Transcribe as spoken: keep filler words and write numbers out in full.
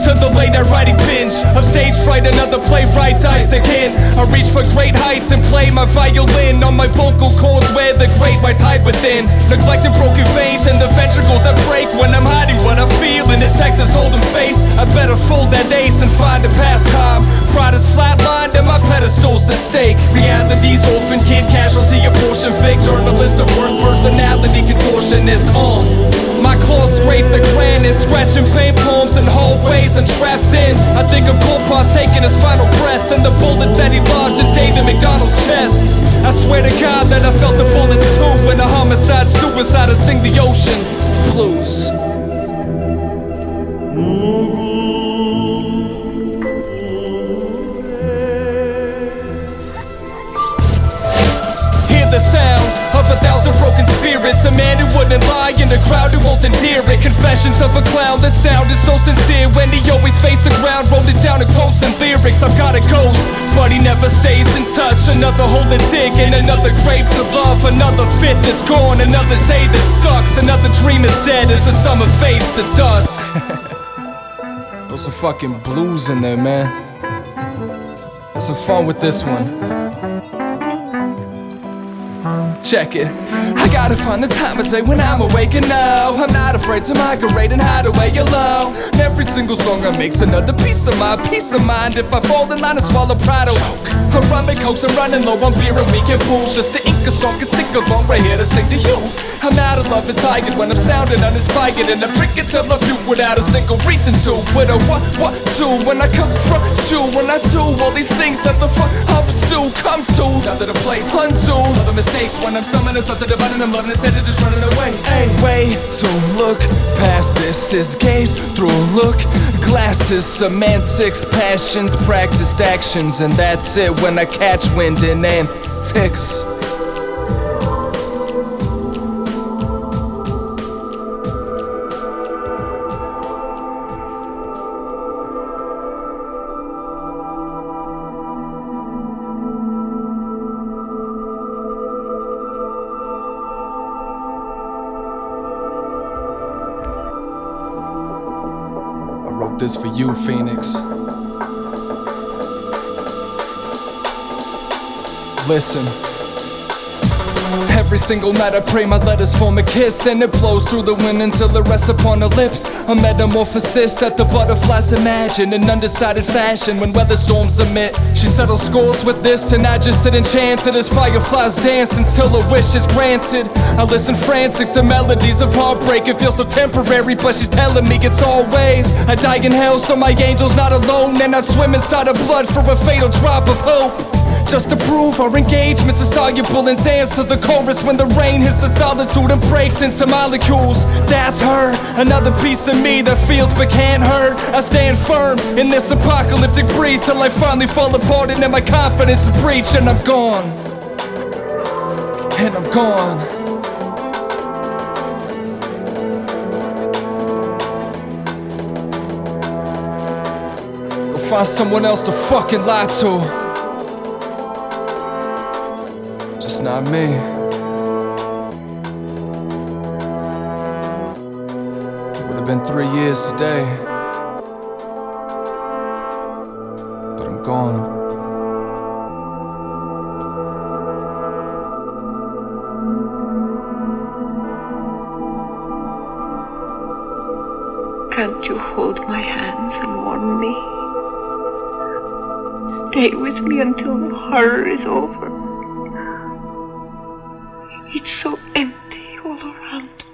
to the late night writing binge of stage fright, another playwright dies again. I reach for great heights and play my violin on my vocal cords where the great whites hide within. Neglecting broken veins and the ventricles that break when I'm hiding what I feel in a Texas Hold'em face. I better fold that ace and find a pastime. Pride is flatlined and my pedestal's at stake. Reality's orphan kid, casualty, abortion fake, journalist of work, personality contortionist. Uh, my claws scrape the granite, scratching paint poems in hallways and trapped in. I think of Colpart taking his final breath and the bullets that he lodged in David McDonald's chest. I swear to God that I felt the bullets too when a homicide, suicide, I sing the ocean blues. Hear the sounds of a thousand broken spirits, a man who wouldn't lie in a crowd who won't endear it. Confessions of a clown that sounded so sincere when he always faced the ground, wrote it down in quotes and lyrics. I've got a ghost, but he never stays in touch. Another hole to dig in, another grave to love, another fit that's gone, another day that sucks, another dream is dead as the summer fades to dusk. There's some fucking blues in there, man. Have some fun with this one. Check it. I gotta find the time of day when I'm awake and now I'm not afraid to migrate and hide away alone. And every single song I make's another piece of my peace of mind. If I fall in line and swallow pride, I'll choke. I run me cokes, I'm running low on beer and we get booze just to ink a song and sing along right here to sing to you. I'm out of love and tired when I'm sounding uninspired, and I'm drinking till I puke without a single reason to. With a what, what to, when I confront you, when I do all these things that the fuck ups do come to. Nothing to place, undo all the mistakes when I'm summoning something divine and I'm loving instead of just running away. Hey, way to look past this is gaze through look glasses, semantics, passions, practiced actions, and that's it when I catch wind in antics. This for you, Phoenix. Listen. Every single night I pray my letters form a kiss, and it blows through the wind until it rests upon her lips. A metamorphosis that the butterflies imagine in undecided fashion when weather storms emit. She settles scores with this and I just sit enchanted as fireflies dance until a wish is granted. I listen frantic to melodies of heartbreak. It feels so temporary, but she's telling me it's always. I die in hell so my angel's not alone, and I swim inside her blood for a fatal drop of hope. Just to prove our engagements are soluble and dance to the chorus when the rain hits the solitude and breaks into molecules. That's her, another piece of me that feels but can't hurt. I stand firm in this apocalyptic breeze till I finally fall apart and then my confidence is breached, and I'm gone. And I'm gone. Go find someone else to fucking lie to. Just not me. It would have been three years today, but I'm gone. Can't you hold my hands and warm me? Stay with me until the horror is over. It's so empty all around me.